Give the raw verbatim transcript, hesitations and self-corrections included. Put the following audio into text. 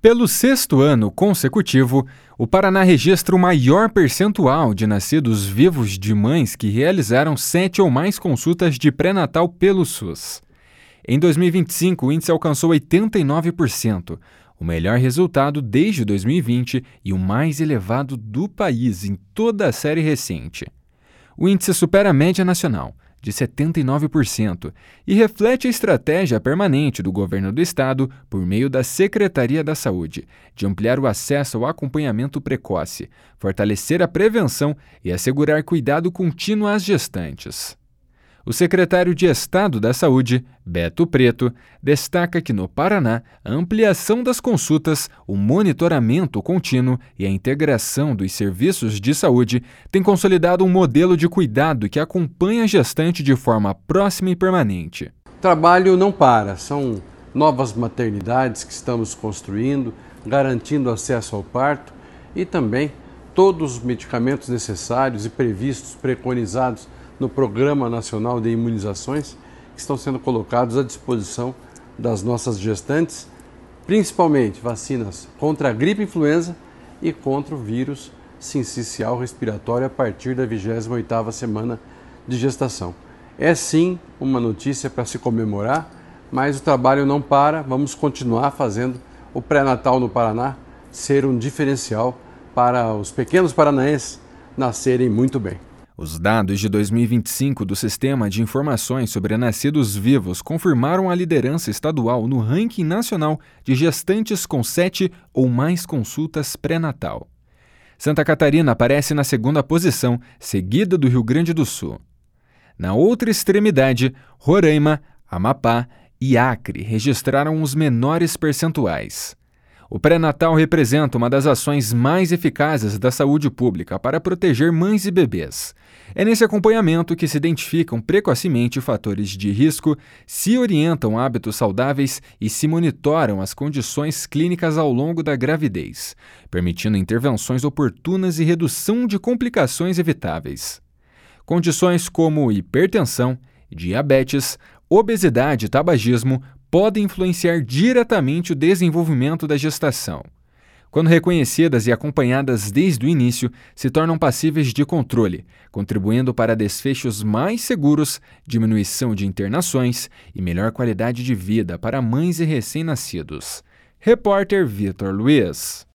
Pelo sexto ano consecutivo, o Paraná registra o maior percentual de nascidos vivos de mães que realizaram sete ou mais consultas de pré-natal pelo SUS. Em dois mil e vinte e cinco, o índice alcançou oitenta e nove por cento, o melhor resultado desde dois mil e vinte e o mais elevado do país em toda a série recente. O índice supera a média nacional, de setenta e nove por cento, e reflete a estratégia permanente do governo do estado, por meio da Secretaria da Saúde, de ampliar o acesso ao acompanhamento precoce, fortalecer a prevenção e assegurar cuidado contínuo às gestantes. O secretário de Estado da Saúde, Beto Preto, destaca que no Paraná, a ampliação das consultas, o monitoramento contínuo e a integração dos serviços de saúde têm consolidado um modelo de cuidado que acompanha a gestante de forma próxima e permanente. O trabalho não para, são novas maternidades que estamos construindo, garantindo acesso ao parto e também todos os medicamentos necessários e previstos, preconizados no Programa Nacional de Imunizações, que estão sendo colocados à disposição das nossas gestantes, principalmente vacinas contra a gripe influenza e contra o vírus sincicial respiratório a partir da vigésima oitava semana de gestação. É sim uma notícia para se comemorar, mas o trabalho não para, vamos continuar fazendo o pré-natal no Paraná ser um diferencial para os pequenos paranaenses nascerem muito bem. Os dados de dois mil e vinte e cinco do Sistema de Informações sobre Nascidos Vivos confirmaram a liderança estadual no ranking nacional de gestantes com sete ou mais consultas pré-natal. Santa Catarina aparece na segunda posição, seguida do Rio Grande do Sul. Na outra extremidade, Roraima, Amapá e Acre registraram os menores percentuais. O pré-natal representa uma das ações mais eficazes da saúde pública para proteger mães e bebês. É nesse acompanhamento que se identificam precocemente fatores de risco, se orientam hábitos saudáveis e se monitoram as condições clínicas ao longo da gravidez, permitindo intervenções oportunas e redução de complicações evitáveis. Condições como hipertensão, diabetes, obesidade e tabagismo podem influenciar diretamente o desenvolvimento da gestação. Quando reconhecidas e acompanhadas desde o início, se tornam passíveis de controle, contribuindo para desfechos mais seguros, diminuição de internações e melhor qualidade de vida para mães e recém-nascidos. Repórter Vitor Luiz.